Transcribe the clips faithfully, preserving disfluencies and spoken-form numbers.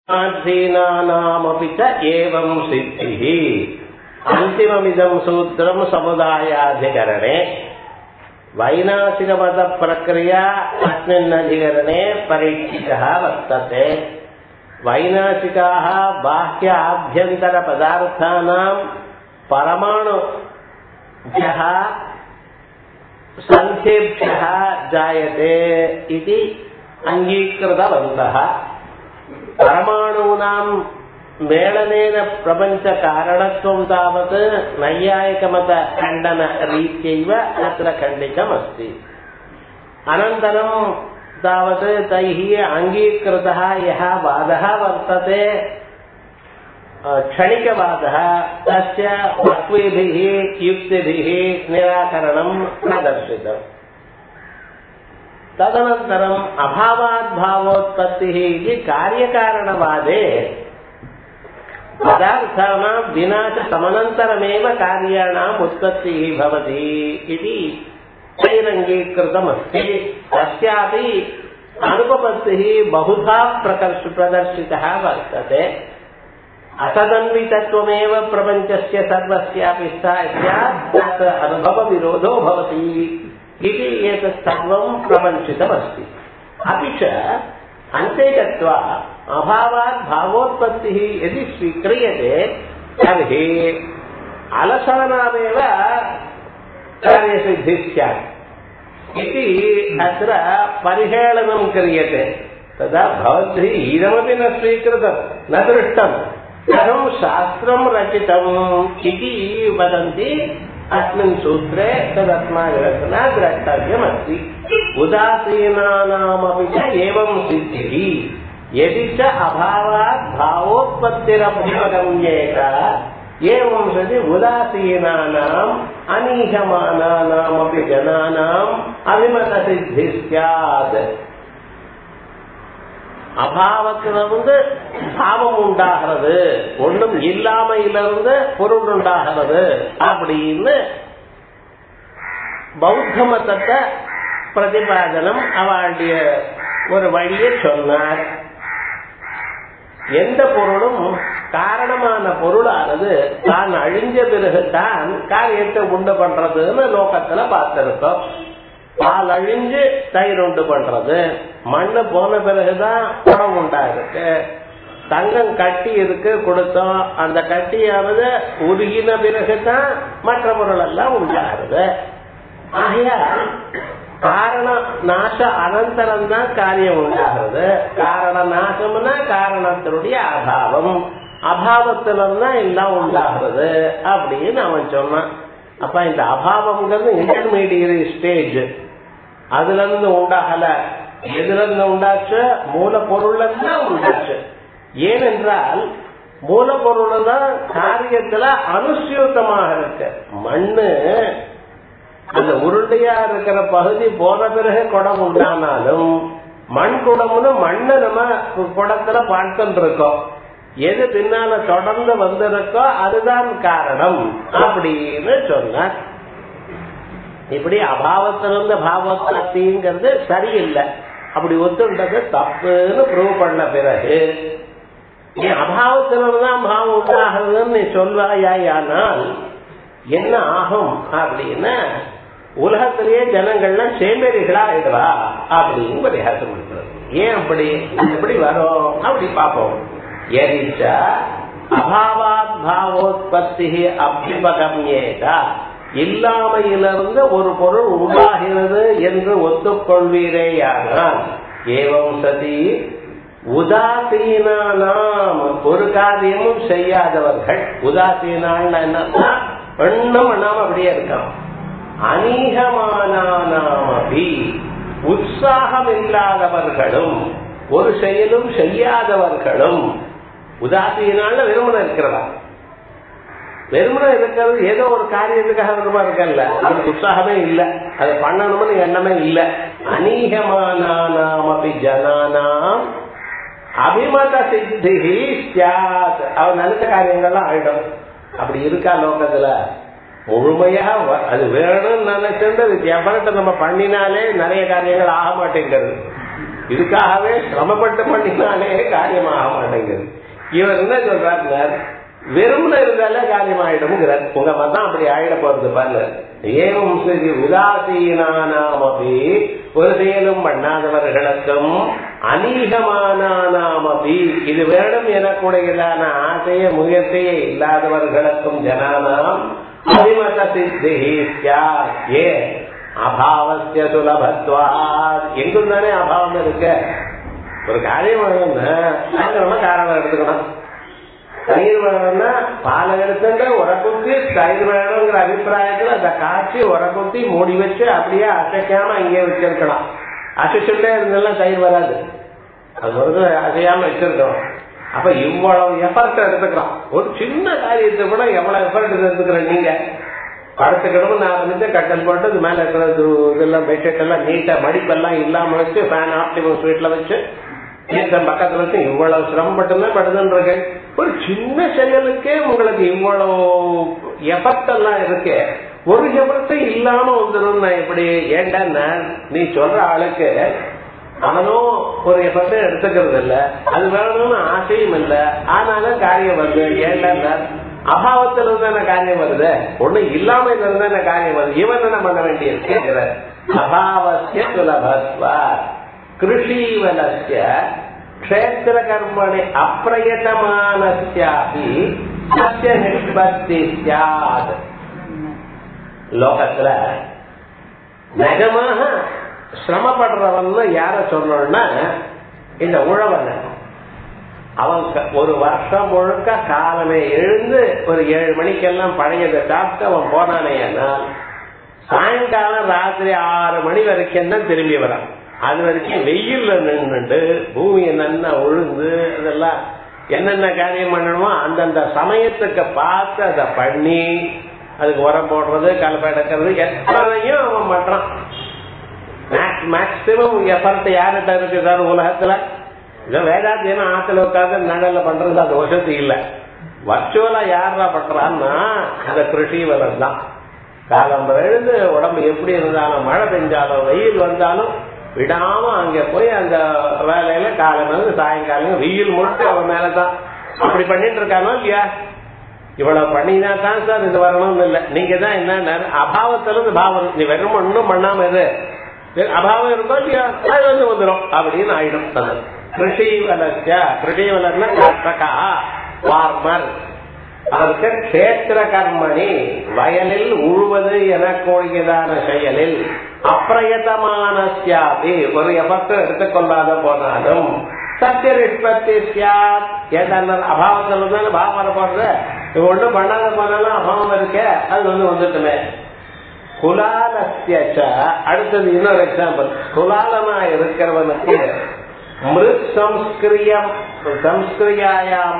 एवं सिद्धि अंतिममिदं सूत्रं समुदायाधिकरणे वैनासिक मत प्रक्रिया अस्मिन् अधिकरणे परीक्षितः वर्तते। वैनासिकाः बाह्य आभ्यन्तर पदार्थानां परमाणुभ्यः संख्येभ्यः जायते इति अंगीकृतवन्तः। परमाणूनां मेलनेन प्रपंच कारणत्वं तावत् नैयायिकमत खण्डन रीत्यैव अत्र खण्डितमस्ति। अनन्तरं तावत् तैः अङ्गीकृतः यः वादः वर्तते क्षणिकवादः तस्य वक्तुभिः युक्तिभिः निराकरणं प्रदर्शितम्। तदनन्तरम् अभावात् भावोत्पत्तिः इति कार्यकारणवादे पदार्थानां विनाशसमनन्तरमेव कार्याणाम् उत्पत्तिः भवति इति तैरङ्गीकृतमस्ति। तस्यापि अनुपपत्तिः बहुधा प्रदर्शितः वर्तते। असदन्वितत्वमेव प्रपञ्चस्य सर्वस्यापि स्यात् तत् अनुभवविरोधो भवति इति एतत् सर्वं प्रपञ्चितमस्ति। अपि च अन्ते गत्वा अभावात् भावोत्पत्तिः यदि स्वीक्रियते तर्हि अलसानामेव कार्यसिद्धिः स्यात् इति अत्र परिहेलनं क्रियते। तदा भवद्भिः इदमपि न स्वीकृतं न दृष्टं कथं शास्त्रं रचितम् इति वदन्ति। अस्मिन् सूत्रे तदस्माभिरचना द्रष्टव्यमस्ति। उदासीनानामपि च एवं सिद्धिः यदि च अभावात् भावोत्पत्तिरभ्युपगम्येत एवं सति उदासीनानाम् अनीहमानानामपि जनानाम् अभिमतसिद्धिः स्यात्। அபாவத்திலிருந்து பாவம் உண்டாகிறது, ஒன்றும் இல்லாமையிலிருந்து பொருள் உண்டாகிறது அப்படின்னு பௌத்த மதத்தை பிரதிபாதனம் அவளுடைய ஒரு வழியை சொன்னார். எந்த பொருளும் காரணமான பொருளானது தான் அழிஞ்ச பிறகுதான் காரியத்தை உண்டு பண்றதுன்னு லோகத்துல பார்த்திருக்கோம். பால் அழிஞ்சு தயிர் உண்டு பண்றது, மண்ணு போன பிறகுதான் குடம் உண்டாயிருக்கு. தங்கம் கட்டி இருக்கு கொடுத்தோம், அந்த கட்டியானது உருகின பிறகுதான் மற்ற பொருள் எல்லாம் உண்டாகிறது. ஆகையால் காரண நாச அனந்தரம் தான் காரியம் உண்டாகிறது. காரண நாசம்னா காரணத்தினுடைய அபாவம், அபாவத்திலிருந்தான் எல்லாம் உண்டாகிறது அப்படின்னு அவன் சொன்னான். அப்ப இந்த அபாவம்ங்கிறது இன்டர்மீடியரி ஸ்டேஜ். அதுல இருந்து உண்டாகல, எதுல இருந்து உண்டாச்சு? மூலப்பொருள் தான் உண்டாச்சு. ஏனென்றால் மூலப்பொருள் தான் காரியத்துல அனுசியூத்தமாக இருக்கு. மண்ணு அந்த உருண்டையா இருக்கிற பகுதி போன பிறகு குடம் உண்டானாலும் மண் குடம்னு மண்ணு நம்ம குடத்துல பார்த்துட்டு இருக்கோம். எது பின்னால தொடர்ந்து வந்திருக்கோ அதுதான் காரணம் அப்படின்னு சொன்னார். இப்படி அபாவத்திலிருந்து பாவோத்பத்திங்கிறது சரியில்லை, அப்படி ஒத்துண்டது தப்புன்னு ப்ரூவ் பண்ண பிறகு நீ அபாவத்திலிருந்துதான் பாவம் உண்டாகிறதுன்னு நீ சொல்வாயானால் என்ன ஆகும் அப்படின்னா உலகத்திலேயே ஜனங்கள்லாம் சேமேரிகளா ஆயிடுவா அப்படின்னு பரிகாசம் பண்றது. ஏன் அப்படி எப்படி வரும் அப்படி பார்ப்போம். எரிச்ச அபாவாத் பாவோத்பத்தி அபியுபகம்யேதா, இல்லாமையிலிருந்து ஒரு பொருள் உண்டாகிறது என்று ஒத்துக்கொள்வீரேயானால் ஏவம் சதி உதாசீனானாம், ஒரு காரியமும் செய்யாதவர்கள். உதாசீனான் என்னன்னா ஒண்ணும் பண்ணாம அப்படியே இருக்கான். அநீகமானாமபி, உற்சாகம் இல்லாதவர்களும் ஒரு செயலும் செய்யாதவர்களும். உதாசீனால வெறுமனை இருக்கிறதா? வெறுமனை இருக்கிறது ஏதோ ஒரு காரியத்துக்காக வெறுமா இருக்கல, அதுக்கு உற்சாகமே இல்லை, அதை பண்ணணும்னு எண்ணமே இல்லை. அநீகமானாமபி ஜனானாம் அபிமத சித்தி ஸ்யாத், அவன் நினைச்ச காரியங்கள்லாம் ஆயிடும். அப்படி இருக்கா லோகத்துல? முழுமையா அது வேணும்னு நினைச்சிருந்து எவ்வளவு நம்ம பண்ணினாலே நிறைய காரியங்கள் ஆக மாட்டேங்கிறது. இதுக்காகவே சிரமப்பட்டு பண்ணினாலே காரியமாக மாட்டேங்குது. இவர் என்ன சொல்றாரு, வெறும்ல இருந்தாலே காரியமாயிடும். உங்க மதம் அப்படி ஆயிட போறது பாருங்க. ஏவும் சரி உதாசீனானாமபி, ஒரு செயலும் பண்ணாதவர்களுக்கும், அநீகமானாமபி, இது வேணும் எனக்குடையதான ஆசைய முயற்சியே இல்லாதவர்களுக்கும், ஜனானாம் அதிமத சித்தி ஏ அபாவசிய சுலபத்வா, எங்கும் தானே அபாவம் இருக்கு. ஒரு காரியம் வேணும்னா காரணம் எடுத்துக்கணும். தயிர் வேணும்னா பாலை எடுத்துட்டு உரக்குத்தி தயிர் வேணுங்கிற அபிப்பிராயத்துல அந்த காய்ச்சி உரக்குத்தி மூடி வச்சு அப்படியே அசைக்காம இங்கே வச்சிருக்கலாம். அசைச்சுட்டே இருந்தாலும் தயிர் வராது. அது வந்து அசையாம வச்சிருக்கணும். அப்ப இவ்வளவு எஃபர்ட் எடுத்துக்கலாம். ஒரு சின்ன காரியத்தை கூட எவ்வளவு எஃபர்ட் எடுத்துக்கிறேன். நீங்க படுத்துக்கணும் ஆரம்பிச்சு கட்டல் போட்டு இது மேல இருக்கிறது இதெல்லாம் பெட்ஷீட் எல்லாம் நீட்டா மடிப்பெல்லாம் இல்லாம வச்சு ஃபேன் ஆப்டிமம் ஸ்வீட்ல வச்சு பக்கத்துல வச்சு இவ்வளவு சிரமப்பட்டுதான் படுதுன்னு ஒரு சின்ன செயலுக்கே உங்களுக்கு இவ்வளவு எஃபர்ட் எல்லாம் இருக்கு. ஒரு எஃபர்ட் இல்லாம வந்துடும். நான் எப்படி ஏண்டா நீ சொல்ற ஆளுக்கு அவனும் ஒரு எஃபர்ட் எடுத்துக்கிறது இல்ல, அது வேணும்னு ஆசையும் இல்ல, ஆனாலும் காரியம் வருது. ஏண்டா அபாவத்தில் இருந்தான காரியம் வருது, ஒண்ணு இல்லாம இருந்தான காரியம் வருது. இவன் என்ன பண்ண வேண்டியது? அபாவசிய சுலபத்வா கிருஷீவலஸ்ய க்ஷேத்திர கர்மணி அப்பிரயதமானஸ்யாபி சத்ய நிஷ்பத்தி ஸ்யாத். லோகத்துல நிஜமாக சிரமப்படுறவன் யார சொன்னோம்னா இந்த உழவன். அவன் ஒரு வருஷம் முழுக்க காலமே எழுந்து ஒரு ஏழு மணிக்கெல்லாம் பழையதை சாப்பிட்டு அவன் போனானேனால் சாயங்காலம் ராத்திரி ஆறு மணி வரைக்கும் தான் திரும்பி வரான். அது வரைக்கும் வெயில்ல நின்றுட்டு பூமியை நல்லா உழுந்து அதெல்லாம் என்னென்ன காரியம் பண்ணணுமோ அந்தந்த சமயத்துக்கு பார்த்து அதை பண்ணி அதுக்கு உரம் போடுறது கலப்பை எடுக்கிறது எத்தனையும் அவன் பண்றான். மேக்சிமம் எஃபர்ட் யார்கிட்ட இருக்கு சார் உலகத்துல? இதை வேதாத்தியம் ஆத்துல உட்காந்து நடல பண்றது அது வசதி இல்ல. வர்ச்சுவலா யாரா பண்றான்னா அந்த கிருஷி வளம் தான். காலம் எழுந்து உடம்பு எப்படி இருந்தாலும் மழை பெஞ்சாலும் வெயில் வந்தாலும் விடாம அங்க போய் அந்த வேலையில காலம் வந்து சாயங்காலம் வெயில் முழுக்க அவன் மேலதான் அப்படி பண்ணிட்டு இருக்கானோ இல்லையா? இவ்வளவு பண்ணினா தான் சார் இது வரணும்னு இல்லை. நீங்க தான் என்ன அபாவத்துல இருந்து பாவம், நீ வெறும் ஒன்னும் பண்ணாம இரு, அபாவம் இருக்கோ இல்லையா அது வந்து வந்துடும் அப்படின்னு ஆயிடும். கிருஷி வளர்ச்சியா கிருஷி வளர்னா ஃபார்மர் அதற்கு கஷேத்திர கர்மணி வயலில் உழுவது என கூடியதான செயலில் அப்பிரயதமானஸ்யாபி ஒரு எஃபர்ட் எடுத்துக்கொள்ளாத போனாலும் சத்திய நிஷ்பத்தி அபாவத்தில் இருந்தாலும் பாவம் வர போறது. இது ஒன்றும் பண்ணாத போனாலும் அபாவம் இருக்க அது வந்து வந்துட்டுமே. குலாலஸ்ய அடுத்தது இன்னொரு எக்ஸாம்பிள். குலாலமா இருக்கிறவனுக்கு மிருத் சம்ஸ்கிரியம் சம்ஸ்கிரியாயாம்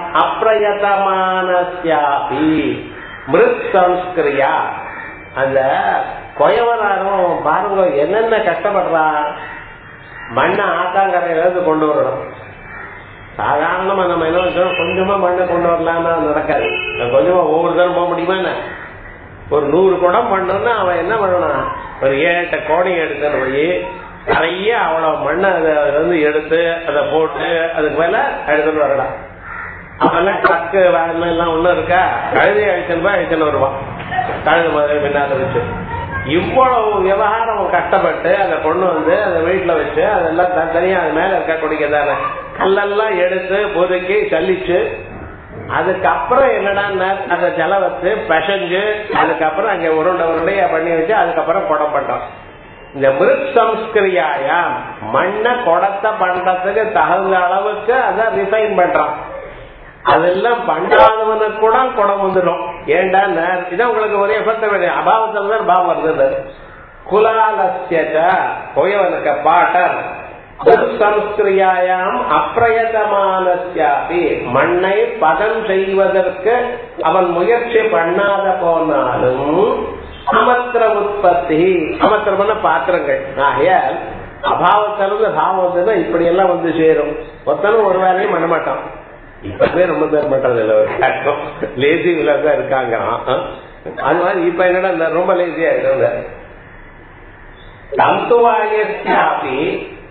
அப்பிரயதமானஸ்யாபி மிருத் சம்ஸ்கிரியா அந்த கொயவனாரும் பாருங்க என்னென்ன கஷ்டப்படுறான். மண்ணை ஆத்தாங்கரையில இருந்து கொண்டு வரணும். சாதாரணமா நம்ம என்ன வச்சோம் கொஞ்சமா மண்ணை கொண்டு வரலாம்னா நடக்காது. கொஞ்சமா ஒவ்வொரு தரம் போக முடியுமா என்ன? ஒரு நூறு குடம் பண்ணோம்னா அவன் என்ன பண்ணணும், ஒரு ஏழு கோடை எடுத்துன்னு போய் நிறைய அவ்வளவு மண்ணை அதை வந்து எடுத்து அதை போட்டு அதுக்கு மேல எடுத்துட்டு வரலாம். அப்பெல்லாம் ட்ரக்கு வேன் எல்லாம் ஒண்ணும் இருக்கா? கழுதை அழிச்சுன்னு போய் அழிச்சுன்னு வருவான். கழுது மாதிரி பின்னால வச்சு இவ்வளவு விவகாரம் கஷ்டப்பட்டு அதை கொண்டு வந்து அதை வீட்டுல வச்சு அதெல்லாம் தனித்தனியா அது மேல இருக்கக்கூடியதான கல்லெல்லாம் எடுத்து பொதுக்கி சலிச்சு அதுக்கப்புறம் என்னடா அந்த ஜல வச்சு பிசைஞ்சு அதுக்கப்புறம் அங்க உருண்டை உருண்டையா பண்ணி வச்சு அதுக்கப்புறம் குடம் பண்றோம். இந்த மிருத் சம்ஸ்கிரியாயாம் மண்ணை குடத்தை பண்றதுக்கு தகுந்த அளவுக்கு அதை ரிஃபைன் பண்றான். அதெல்லாம் பண்ணாதவனுக்கு கூட குடம் வந்துடும். ஏண்டா இதான் உங்களுக்கு ஒரே எஃபெக்ட் வேணும். அபாவத்தில் தான் பாவம் வருது. குலாலஸ்ய கொயவனுக்கு பாட்டர் சம்ஸ்கிரியாயாம் அப்பிரயதமானஸ்யாபி மண்ணை பதம் செய்வதற்கு அவன் முயற்சி பண்ணாத போனாலும் சமத்திர உற்பத்தி சமத்திரமான பாத்திரங்கள். ஆகையால் அபாவத்திலிருந்து பாவம் வந்ததுன்னா இப்படி எல்லாம் வந்து சேரும். ஒருத்தனும் ஒரு வேலையும் பண்ண மாட்டான். இப்பவே ரொம்ப பேர் பண்றது இல்ல, ஒரு கஷ்டம் லேசி தான் இருக்காங்க. அது மாதிரி இப்ப என்னடா ரொம்ப லேசியா இருக்காங்க. தந்துவாயி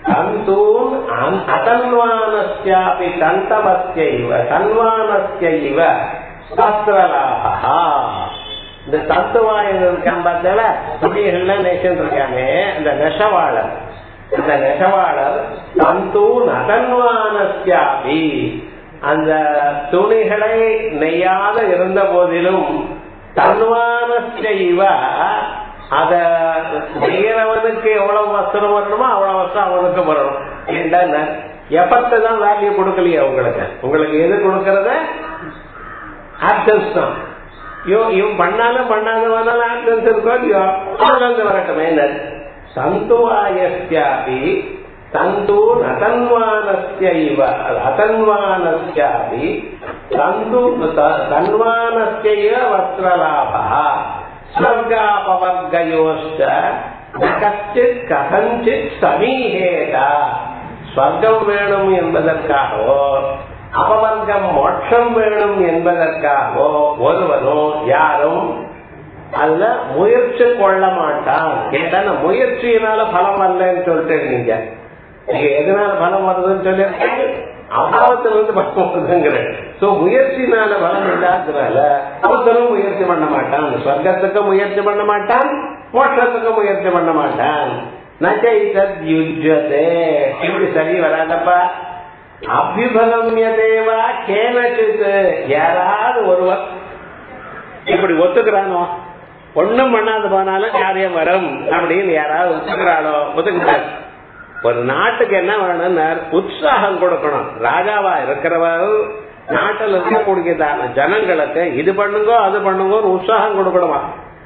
தந்தூன் அதன்வானஸ்யாபி தந்தமஸ்யைவ தன்வானஸ்யைவ சஸ்திரலாபா. இந்த தத்துவாயன் இருக்கான் பார்த்தால, துணிகள்லாம் நெசன் இருக்காங்க. இந்த நெசவாளர் இந்த நெசவாளர் தந்தூன் அதன்வானஸ்யாபி, அந்த துணிகளை நெய்யாத இருந்த போதிலும் தன்வானஸ்யைவ, அத நெய்யறவனுக்கு எவ்வளவு வஸ்திரம் வரணுமோ அவ்வளவு வஸ்திரம் அவனுக்கு வரணும். ஏன்னா எஃபர்ட் தான் வேல்யூ கொடுக்கலையே உங்களுக்கு. உங்களுக்கு எது கொடுக்கறத ஆப்சன்ஸ் தான். இவன் பண்ணாலும் பண்ணாதவனாலும் ஆப்சன்ஸ் இருக்கோ இல்லையோ, அவன் வரட்டுமே. தந்துவாயஸ்யாபி தந்தூன் அதன்வானஸ்யைவ அதன்வானஸ்யாபி தந்து தன்வானஸ்யைவ வஸ்திரலாபா ஸ்வர்காபவர்கயோஷ்ட கச்சித் கதஞ்சித் சமீஹேதா. ஸ்வர்க்கம் வேணும் என்பதற்காகவோ அபவர்க்கம் மோட்சம் வேணும் என்பதற்காகவோ ஒருவரும் யாரும் அதுல முயற்சி கொள்ள மாட்டான். கேட்டா முயற்சியினால பலம் வரலன்னு சொல்லிட்டு நீங்க நீங்க எதனால பலம் வருதுன்னு சொல்லி அபாவத்திலிருந்து பலம் வருதுங்கிற. சோ முயற்சினால பலம் இல்லாததுனால ஒருத்தரும் முயற்சி பண்ண மாட்டான். ஸ்வர்க்கத்துக்கும் முயற்சி பண்ண மாட்டான், மோட்சத்துக்கும் முயற்சி பண்ண மாட்டான். நச்சைதே இப்படி சரி வராதப்பா. அபிபகமியதேவா கேனச்சித்து, யாராவது ஒருவர் இப்படி ஒத்துக்கிறானோ, ஒண்ணும் பண்ணாது போனாலும் காரியம் வரும் அப்படின்னு யாராவது ஒத்துக்கிறாளோ ஒத்துக்கிறார். ஒரு நாட்டுக்கு என்ன வேணும்னு உற்சாகம் கொடுக்கணும். ராஜாவா இருக்கிறவர் நாட்டில் இருக்கக்கூடியதான ஜனங்களுக்கு இது பண்ணுங்கோ அது பண்ணுங்கோ உற்சாகம் கொடுக்கணுமா.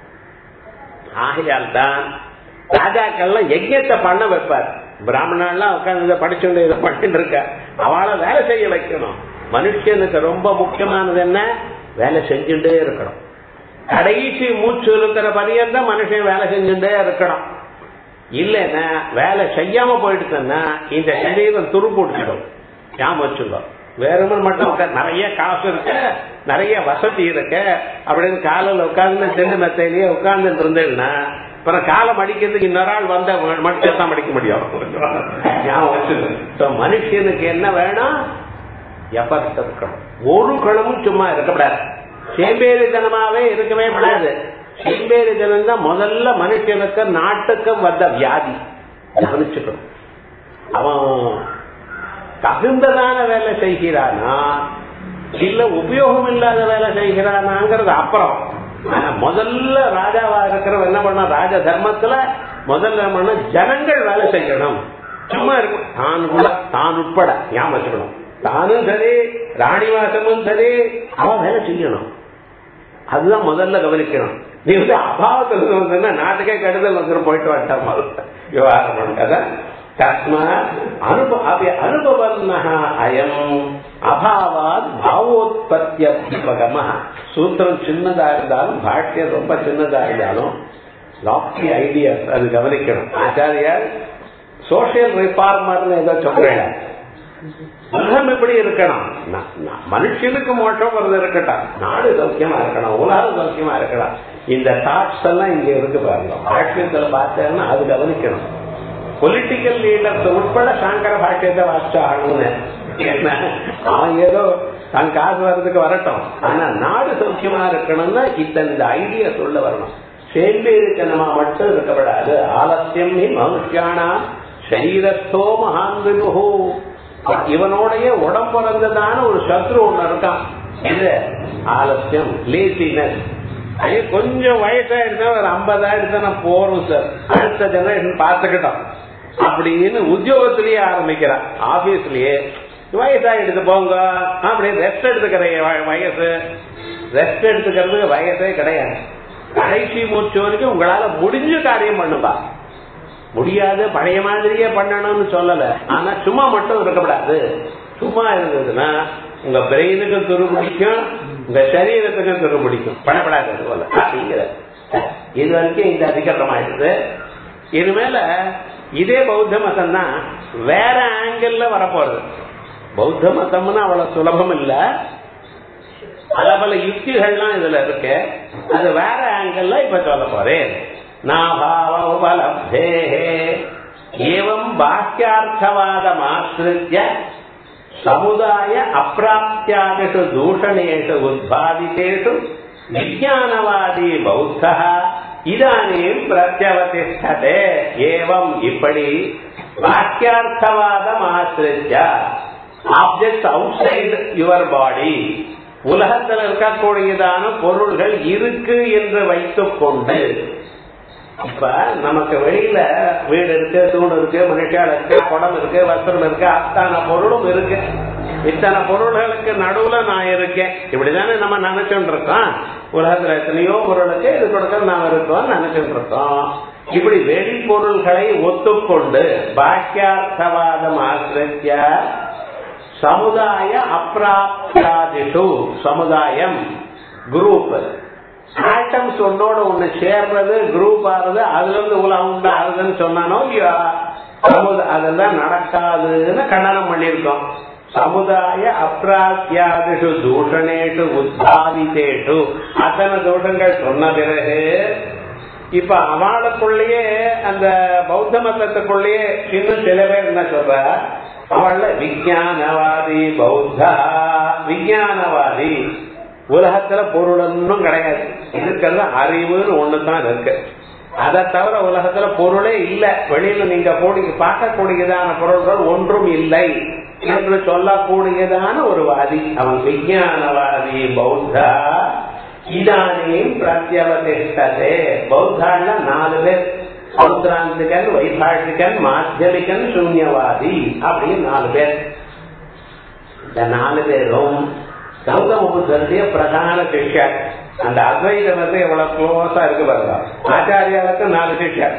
ஆகையால் தான் ராஜாக்கள்லாம் யஜ்யத்தை பண்ண வைப்பார். பிராமணன்லாம் உட்காந்து படிச்சுட்டு இதை பண்ணிட்டு இருக்க, அவளை வேலை செய்ய வைக்கணும். மனுஷனுக்கு ரொம்ப முக்கியமானது என்ன? வேலை செஞ்சுட்டே இருக்கணும். கடைசி மூச்சு இருக்கிற பரியந்தான் மனுஷன் வேலை செஞ்சுட்டே இருக்கணும். இல்லன்னா வேலை செய்யாம போயிடுச்சுன்னா இந்த சரீரம் துரு போட்டுடும். ஞாபகம் வச்சுக்கோ. வேறுமே மட்டும் நிறைய காசு இருக்கு, நிறைய வசதி இருக்கு அப்படின்னு காலையில் உட்கார்ந்து செண்டு மெத்தையிலேயே உட்கார்ந்துட்டு இருந்தேன்னா அப்புறம் காலம் அடிக்கிறதுக்கு இன்னொரு ஆள் வந்த மனுஷன் அடிக்க முடியும். மனுஷனுக்கு என்ன வேணும்? எஃபர்ட் இருக்கணும். ஒரு கணமும் சும்மா இருக்கக்கூடாது. சேம்பேரித்தனமாவே இருக்கவே கூடாது. சேம்பேரித்தனம் தான் முதல்ல மனுஷனுக்கு நாட்டுக்கும் வந்த வியாதி. கவனிச்சுக்கணும். அவன் தகுந்ததான வேலை செய்கிறானா இல்ல உபயோகம் இல்லாத வேலை செய்கிறானாங்கிறது அப்புறம். முதல்ல ராஜாவா இருக்கிறவன் என்ன பண்ண, ராஜ தர்மத்துல முதல்ல பண்ண ஜனங்கள் வேலை செய்யணும். சும்மா இருக்கும். தான் கூட தான் உட்பட ஞாபகம் வச்சுக்கணும். தானும் சரி ராணிவாசமும் சரி அவன் வேலை செய்யணும். அதுதான் முதல்ல கவனிக்கணும். நீ வந்து அபாவத்தில் வந்து நாட்டுக்கே கெடுதல் வந்து போயிட்டு வந்துட்டா விவகாரம் பண்ணாத. அனுபவம் அயம் அபாவாத் பாவோத்பத்தியபகம. சூத்திரம் சின்னதா இருந்தாலும் பாஷ்யம் ரொம்ப சின்னதா இருந்தாலும் லாப்டி ஐடியாஸ் அது கவனிக்கணும். ஆச்சாரியார் சோசியல் ரிஃபார்மர்னு ஏதோ சொல்றேன். உலகம் எப்படி இருக்கணும்? மனுஷனுக்கு மோட்சம் வருது இருக்கட்டும், நாடு சௌக்கியமா இருக்கணும், உலகம் சௌக்கியமா இருக்கணும். இந்த தாட்ஸ் எல்லாம் இங்க இருக்கு பாருங்க. பாஷ்யத்துல பார்த்தேன்னா அது கவனிக்கணும். பொலிட்டிக்கல் லீடர்ஸ் உட்பட சாங்கர பாஷ்யத்தை வாசிச்சாகணும்னு. அவன் ஏதோ தன் காசு வர்றதுக்கு வரட்டும், ஆனா நாடு சௌக்கியமா இருக்கணும்னா இந்த ஐடியா சொல்ல வரணும். சேம்பேரித்தனமா மட்டும் இருக்கப்படாது. ஆலசியம் மனுஷியானா சரீரத்தோ மகான் விபு. இவனோடைய உடம்புறந்ததான ஒரு சத்ரு ஒண்ணு இருக்கான். இது ஆலசியம், லேசினஸ். கொஞ்சம் வயசாயிடுச்சா ஒரு ஐம்பதாயிரத்து போறோம் சார், அடுத்த ஜெனரேஷன் பார்த்துக்கிட்டோம் அப்படின்னு உத்தியோகத்திலேயே ஆரம்பிக்கிறான். ஆபீஸ்லயே வயசாயிடுத்து போங்க அப்படின்னு ரெஸ்ட் எடுத்துக்கிற வயசு. ரெஸ்ட் எடுத்துக்கிறதுக்கு வயசே கிடையாது. கடைசி மூச்சு வரைக்கும் உங்களால முடிஞ்ச காரியம் பண்ணுப்பா. முடியாது பழைய மாதிரியே பண்ணணும்னு சொல்லல, ஆனா சும்மா மட்டும் இருக்கக்கூடாது. சும்மா இருந்ததுன்னா உங்க பிரெயினுக்கு துரு பிடிக்கும், உங்க சரீரத்துக்கு துரு பிடிக்கும். பண்ணப்படாது போல அப்படிங்கிற இது வரைக்கும் இந்த அதிகரம் ஆயிடுது. இனிமேல இதே பௌத்த மதம் தான் வேற ஆங்கிள் வரப்போறது. பௌத்த மதம்னா அவ்வளவு சுலபம் இல்ல, பல பல யுக்திகள்லாம் இதுல இருக்கு. அது வேற ஆங்கிள் இப்ப சொல்ல போறேன். ஏவம் பாக்கியார்த்தவாதமாஸ்ரித்ய சமுதாய அப்பிராப்தியாதிஷு தூஷணேஷு உத்பாதிதேஷு விஞ்ஞானவாதி பௌத்தः இதானீம் பிரத்யவதிஷ்டதே. ஏவம் இப்படி வாக்கியார்த்தவாதம் ஆசிரித்ய ஆப்ஜெக்ட் அவுட்சைட் யுவர் பாடி, உலகத்தில் இருக்கக்கூடியதான பொருள்கள் இருக்கு என்று வைத்துக் கொண்டு, இப்ப நமக்கு வெளியில வீடு இருக்கு, தூண் இருக்கு, மனுஷால் இருக்கு, குடம் இருக்கு, வஸ்திரம் இருக்கு, அத்தனை பொருளும் இருக்கு. இத்தனை பொருள்களுக்கு நடுவுல நான் இருக்கேன் இப்படிதானே நம்ம நினைச்சுட்டு இருக்கோம். உலகத்துல எத்தனையோ பொருளுக்கு இது கொடுக்க நாம் இருக்கோம் நினைச்சுட்டு இருக்கோம். இப்படி வெளி பொருள்களை ஒத்துக்கொண்டு பாக்கியார்த்தவாதம் ஆசிரித்ய சமுதாய அப்பிராப்தியாதிஷு, சமுதாயம் குரூப் ஆட்டம்ஸ் ஒன்னோட ஒண்ணு சேர்றது, குரூப் ஆறுது, அதுல இருந்து உலகம் உண்டா ஆகுதுன்னு சொன்னானோ அதெல்லாம் நடக்காதுன்னு கண்டனம் பண்ணிருக்கோம். சமுதாய அப்பிராப்தியாதிஷு தூஷணேஷு உத்தாதிதேஷு அத்தனை தோஷங்கள் சொன்ன பிறகு இப்ப அவளுக்குள்ளேயே அந்த பௌத்த மதத்துக்குள்ளேயே இன்னும் சில பேர் என்ன சொல்ற, அவள விஞ்ஞானவாதி பௌத்தா, விஞ்ஞானவாதி உலகத்துல பொருள் ஒன்றும் கிடையாது, இருக்கிறது அறிவுன்னு ஒண்ணுதான் இருக்கு, அதை தவிர உலகத்துல பொருளே இல்ல, வெளியில நீங்க போடி பார்க்கக்கூடியதான பொருள்கள் ஒன்றும் இல்லை என்று சொல்லக்கூடியதான ஒரு வாதி அவன் விஞ்ஞானவாதி பௌத்தா. இதானீம் பிரத்யவதிஷ்டதே. பௌத்தால நாலு பேர், சௌத்ராந்திகன், வைபாஷிகன், மாத்தியமிகன், சூன்யவாதி அப்படின்னு நாலு பேர். இந்த நாலு பேரும் கௌதம புத்தருடைய பிரதான சிஷ்யர். அந்த அத்வைதம் வந்து எவ்வளவு க்ளோஸா இருக்கு பாருங்க. ஆச்சாரியாளுக்கு நாலு சிஷ்யர்,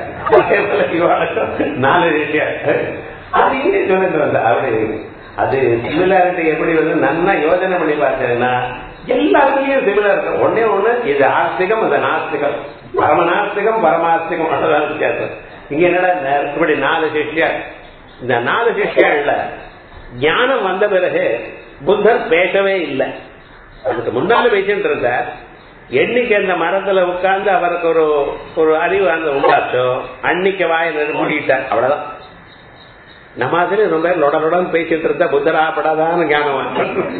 நாலு சிஷ்யர். அது இங்கே சொல்லிட்டு வந்த அப்படி அது சிமிலாரிட்டி எப்படி வந்து நல்லா யோஜனை பண்ணி பார்த்தீங்கன்னா எல்லாத்துலயும் சிமிலர் இருக்கு. ஒன்னே ஒண்ணு, இது ஆஸ்திகம், இது நாஸ்திகம், பரமநாஸ்திகம், பரமாஸ்திகம், அவ்வளவுதான் வித்தியாசம். இங்க என்னடா இப்படி நாலு சிஷ்யர். இந்த நாலு சிஷ்யர்ல ஞானம் வந்த பிறகு புத்தர் பேசவே இல்லை. அதுக்கு முன்னால பேசிட்டு இருந்தார். என்னைக்கு அந்த மரத்துல உட்கார்ந்து அவருக்கு ஒரு ஒரு அறிவு அந்த உண்டாச்சோ அன்னைக்கு வாயில மூடிட்டார், அவ்வளவுதான். நமாதிரி ரொம்ப லொடலுடன் பேசிட்டு இருந்தா புத்தராப்படாதான ஞானம்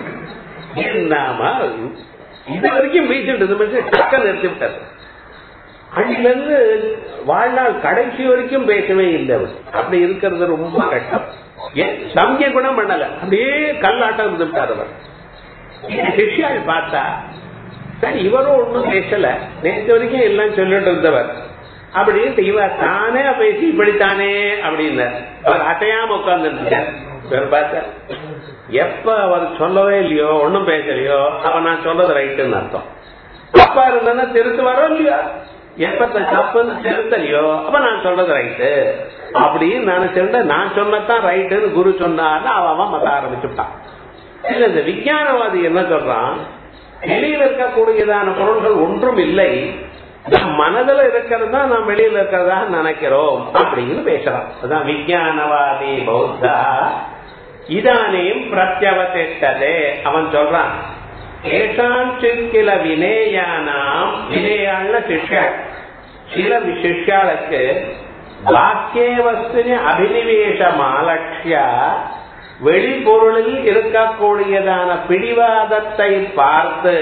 நாம இது வரைக்கும் பேசிட்டு இருந்த டக்கல் நிறுத்தி விட்டார். அன்னில இருந்து வாழ்நாள் கடைசி வரைக்கும் பேசவே இல்லை. அப்படி இருக்கிறது ரொம்ப கஷ்டம். சமய குணம் பண்ணல, அப்படியே கல்லாட்டம் இருந்துட்டார் அவர். சிஷ்யால் பார்த்தா சரி இவரும் ஒன்னும் பேசல, நேற்று வரைக்கும் எல்லாம் சொல்லிட்டு இருந்தவர் அப்படின்ட்டு இவர் தானே பேசி இப்படித்தானே அப்படின்னு அவர் அசையாம உட்கார்ந்து பார்த்தா எப்ப அவர் சொல்லவே இல்லையோ ஒன்னும் பேசலையோ அப்ப நான் சொல்றது ரைட்டுன்னு அர்த்தம். அப்பா இருந்தா திருத்து வரோம் இல்லையா, எப்ப தப்புன்னு திருத்தலையோ அப்ப நான் சொல்றது ரைட்டு அப்படின்னு நான் சொல்ல, நான் சொன்னதான் ரைட்டுன்னு குரு சொன்னான்னு அவன் மத ஆரம்பிச்சுட்டான். இல்ல இந்த விஞ்ஞானவாதி என்ன சொல்றான், வெளியில் இருக்கக்கூடியதான பொருள்கள் ஒன்றும் இல்லை, நம் மனதில் இருக்கிறது தான் நாம் வெளியில் இருக்கிறதா நினைக்கிறோம் அப்படின்னு பேசுறான். அதான் விஞ்ஞானவாதி பௌத்தா. இதானேயும் பிரத்யவதிஷ்டதே. அவன் சொல்றான் ஏசாஞ்சில வினேயானாம், வினேயான சிஷ்யர், சில சிஷ்யாளுக்கு வாக்கிய வஸ்துனி அபினிவேசம் ஆலட்சிய வெளிப்பொருளில் இருக்கக்கூடியதான பிடிவாதத்தை பார்த்து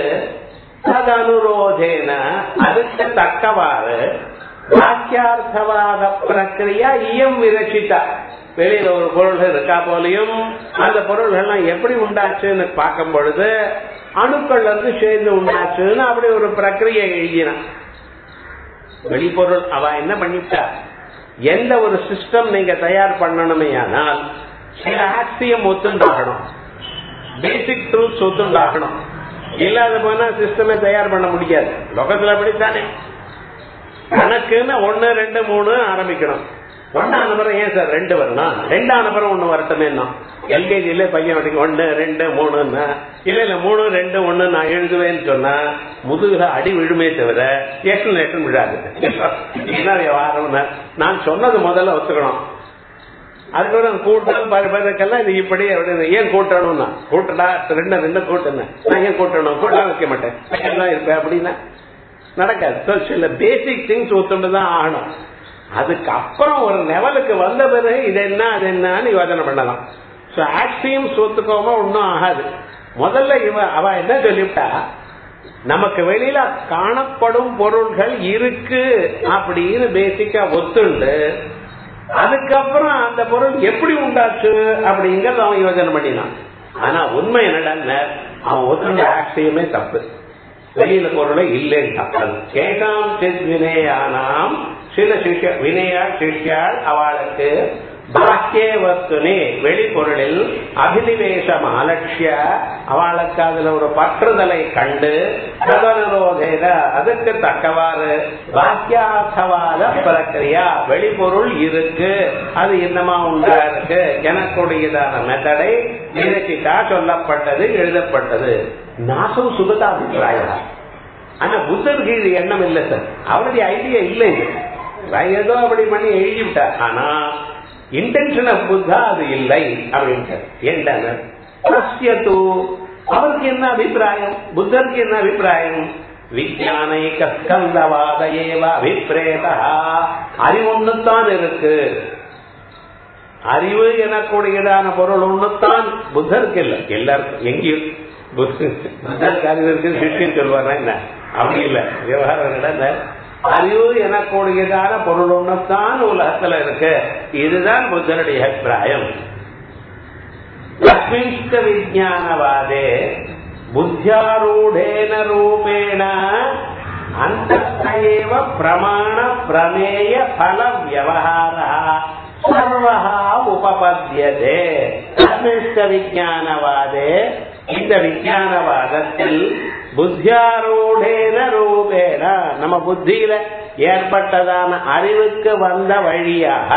ததனுரோதேன அதுக்கு தக்கவாறு வாக்கியார்த்தவாத பிரக்கிரியா இயம் விரட்சித்தா. வெளியில ஒரு பொருள்கள் இருக்கா போலையும் அந்த பொருள்கள்லாம் எப்படி உண்டாச்சுன்னு பார்க்கும் பொழுது அணுக்கள் வந்து சேர்ந்து உண்டாச்சுன்னு அப்படி ஒரு பிரக்கிரியை எழுதினான். வெளிப்பொருள் அவ என்ன பண்ணிட்டா, எந்த ஒரு சிஸ்டம் நீங்க தயார் பண்ணணுமே ஆனால் சில ஆக்சியம் ஒத்துண்டாகணும், பேசிக் ட்ரூத்ஸ் ஒத்துண்டாகணும். இல்லாத போனா சிஸ்டமே தயார் பண்ண முடியாது. லோகத்துல அப்படித்தானே கணக்குன்னு ஒன்னு ரெண்டு மூணு ஆரம்பிக்கணும். ஒன்னாம் நம்பர் ஏன் சார் ரெண்டு வரணும், ரெண்டாம் நம்பர் ஒண்ணு வரட்டுமே. எல்கேஜில பையன் வரைக்கும் ஒன்னு ரெண்டு மூணுன்னா இல்ல இல்ல மூணு ரெண்டு ஒண்ணு நான் எழுதுவேன்னு சொன்னா முதுகுல அடி விழுமே தவிர எட்டு எட்டு விழாது. நான் சொன்னது முதல்ல ஒத்துக்கணும். அதுக்கப்புறம் கூட்டணும் பதக்கெல்லாம் இது இப்படி ஏன் கூட்டணும்னா கூட்டடா ரெண்டு ரெண்டு கூட்டுன்னு நான் ஏன் கூட்டணும், கூட்டம் வைக்க மாட்டேன் இருப்பேன் அப்படின்னா நடக்காது. சில பேசிக் திங்ஸ் ஒத்துண்டுதான் ஆகணும். அதுக்கப்புறம் ஒரு லெவலுக்கு வந்த பிறகு இது என்ன அது என்னன்னு யோசனை பண்ணலாம். ஆக்சியம் சொத்துக்கோமா ஒன்னும் ஆகாது. முதல்ல இவ அவ என்ன சொல்லிவிட்டா, நமக்கு வெளியில காணப்படும் பொருள்கள் இருக்கு அப்படின்னு பேசிக்கா ஒத்துண்டு அதுக்கப்புறம் அந்த பொருள் எப்படி உண்டாச்சு அப்படிங்கறது அவன் யோசனை பண்ணினான். ஆனா உண்மை என்னடா, அவன் ஒத்துண்ட ஆக்சியமே தப்பு, வெளியில பொருளை இல்லைன்னு. கேட்டாம் செத் வினயானாம், சில சிஷ்ய வினயா சிஷ்யால் அவளுக்கு பாக்கிய வஸ்துனே வெளிப்பொருளில் அபினிவேசம் அலட்சிய அவளுக்கு அதுல ஒரு பற்றுதலை கண்டு ததனுரோதேன அதுக்கு தக்கவாறு பாக்கியார்த்தவாத பிரக்கிரியா வெளிப்பொருள் இருக்கு அது என்னமா உண்டா இருக்கு எனக்குடையதான மெத்தடை நினைச்சிட்டா சொல்லப்பட்டது எழுதப்பட்டது. நாசும் சுகதாபிப்பிராயம். ஆனா புத்தருக்கு இது எண்ணம் இல்லை சார், அவருடைய ஐடியா இல்லை, ஏதோ அப்படி பண்ணி எழுதிவிட்டார். ஆனா இன்டென்ஷன் ஆஃப் புத்தா அது இல்லை அப்படின்ட்டு. ஏன்டான அவருக்கு என்ன அபிப்பிராயம், புத்தருக்கு என்ன அபிப்பிராயம், விஞ்ஞானிக ஸ்கந்தவாத ஏவ அபிப்ரேதா, அறிவு ஒண்ணுத்தான் இருக்கு, அறிவு எனக்கூடியதான பொருள் ஒண்ணுத்தான் புத்தருக்கு இல்லை. எல்லாருக்கும் எங்கேயும் புத்தருக்கு அறிவு இருக்கு சிஷ்யன் சொல்வார் என்ன, அப்படி இல்லை விவகாரம். அறிவு எனக்கூடியதான பொருள் ஒண்ணுத்தான் உலகத்துல இருக்கு, இதுதான் புத்தனுடைய அபிப்பிராயம். விஞ்ஞானவாதே புத்தியாரூடேன ரூபேண அந்தேவ பிரமாண பிரமேய பல வியவஹாரா சர்வஹ உபபத்யதே. விஞ்ஞானவாதே இந்த விஞ்ஞானவாதத்தில் புத்தியாரூடேன ரூபேன நம்ம புத்தியில ஏற்பட்டதான அறிவுக்கு வந்த வழியாக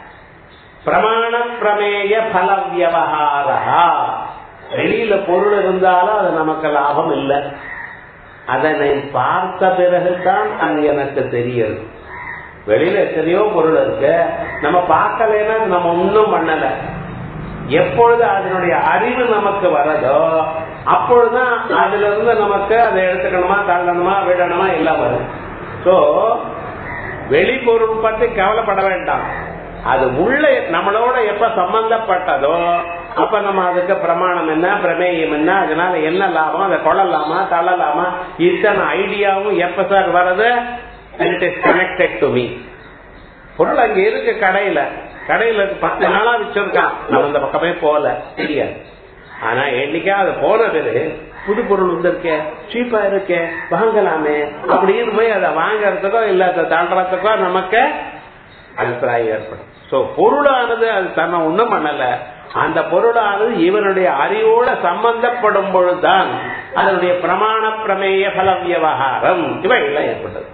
பிரமாண பிரமேய பல வியவஹாரா, வெளியில பொருள் இருந்தாலும் அது நமக்கு லாபம் இல்லை, அதனை பார்த்த பிறகுதான் அது எனக்கு தெரியுது. வெளியில எத்தனையோ பொருள் இருக்கு, நம்ம பார்க்கலன்னா நம்ம ஒன்னும் பண்ணல. எப்பொழுது அதனுடைய அறிவு நமக்கு வரதோ அப்பொழுதுதான் அதுல இருந்து நமக்கு அதை எடுத்துக்கணுமா தள்ளணுமா விடணுமா எல்லாம் வரும். சோ வெளிப்பொருள் பற்றி கவலைப்பட வேண்டாம், அது உள்ள நம்மளோட எப்ப சம்பந்தப்பட்டதோ அப்ப நம்ம அதுக்கு பிரமாணம் என்ன பிரமேயம் என்ன, அதனால என்ன லாபம், அதை கொள்ளலாமா தள்ளலாமா, இத்தனை ஐடியாவும் எப்ப சார் வருது, it is connected to me. பொருள் அங்க இருக்கு கடையில, கடையில பத்து நாளா வச்சிருக்கான், நம்ம இந்த பக்கமே போல தெரியாது. ஆனா என்னைக்கா அது போன பிறகு புது பொருள் வந்திருக்கே சீப்பா இருக்கே வாங்கலாமே அப்படின்னு போய் அதை வாங்கறதுக்கோ இல்ல அதை தாண்டறதுக்கோ நமக்கு அபிப்பிராயம் ஏற்படும். சோ பொருளானது அது தன்னை ஒண்ணும் பண்ணல, அந்த பொருளானது இவனுடைய அறிவோட சம்பந்தப்படும் பொழுதுதான் அதனுடைய பிரமாண பிரமேய பல வியவகாரம் இவையெல்லாம் ஏற்பட்டது.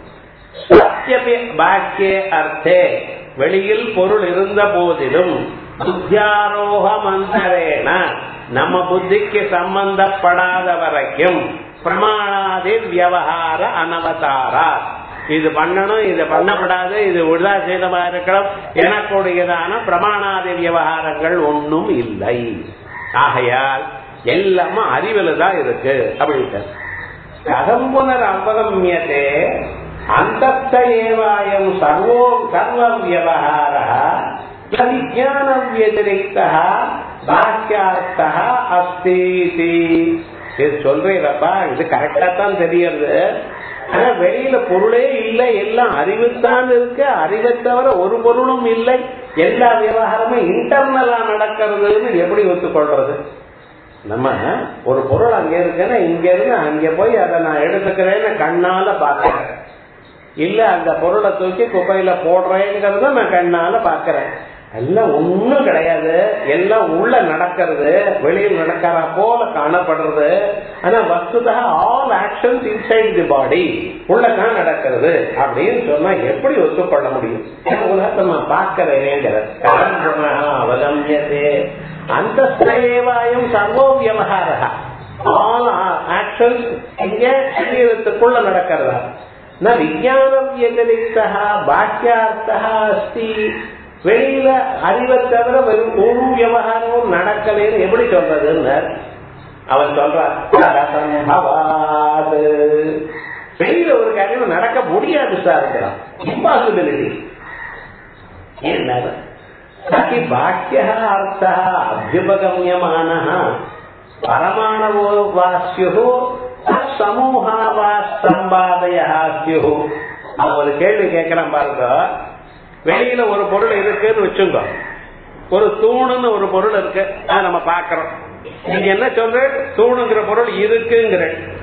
பாக்கிய அர்த்தே வெளியில் பொருள் இருந்த போதிலும் புத்தியாரோக மந்தரேன நம்ம புத்திக்கு சம்பந்தப்படாத வரைக்கும் பிரமாணாதி வியவகார அனவதாரா, இது பண்ணணும் இது பண்ணப்படாது இது உதாசீனமா இருக்கணும் எனக்குடையதான பிரமாணாதி வியவகாரங்கள் ஒன்னும் இல்லை. ஆகையால் எல்லாமும் அறிவில தான் இருக்கு அப்படின்ட்டு. கதம்புனர் அவகமியதே அந்த ஏவாயம் சர்வோ சர்வ வியவகார விஞ்ஞான வியதிரிக்த பாக்கியார்த்த அஸ்தி. இது சொல்றேன்ப்பா, இது கரெக்டா தான் தெரியுது. ஆனா வெளியில பொருளே இல்லை, எல்லாம் அறிவுத்தான் இருக்கு, அறிவை தவிர ஒரு பொருளும் இல்லை, எல்லா விவகாரமும் இன்டர்னலா நடக்கிறதுன்னு எப்படி ஒத்துக்கொள்றது? நம்ம ஒரு பொருள் அங்க இருக்குன்னா இங்க இருந்து அங்க போய் அதை நான் எடுத்துக்கிறேன்னு கண்ணால பாக்கிறேன், இல்ல அந்த பொருளை தூக்கி குப்பையில போடுறேங்கிறத நான் கண்ணால பாக்கிறேன். எல்லாம் ஒண்ணும் கிடையாது, எல்லாம் உள்ள நடக்கிறது, வெளியில் நடக்கிற போல காணப்படுறது. ஆனா வஸ்துதா all actions inside the body உள்ளதான் நடக்கிறது அப்படின்னு சொன்னா எப்படி ஒத்துக்கொள்ள முடியும்? உலகத்தை நான் பாக்கிறேன் அவகமியதே அந்த சேவாயம் சர்வோ வியவகாரா, ஆல் ஆக்ஷன்ஸ் இங்க சரீரத்துக்குள்ள நடக்கிறதா. நான் விஞ்ஞானம் வியதிரிக்தா பாக்கியார்த்தா அஸ்தி, வெளியில அறிவை தவிர வெறும் ஒரு விவகாரமும் நடக்கலைன்னு எப்படி சொல்றதுன்னு அவன் சொல்றான். வெளியில ஒரு காரியம் நடக்க முடியாது சார், இம்பாசிபிலிட்டி. என்ன சகி பாக்கிய அர்த்த அபியுபகமியமான பரமாணவோ வாஸ்யு சமூகா வா சம்பாதயா ஸ்யு. அவன் ஒரு கேள்வி கேட்கிறான் பாருங்க. வெளியில ஒரு பொருள் இருக்குன்னு வச்சுங்க, ஒரு தூணுன்னு ஒரு பொருள் இருக்கு, அதை நம்ம பாக்கிறோம். நீங்க என்ன சொல்ற? தூணுங்கிற பொருள் இருக்குங்கிற.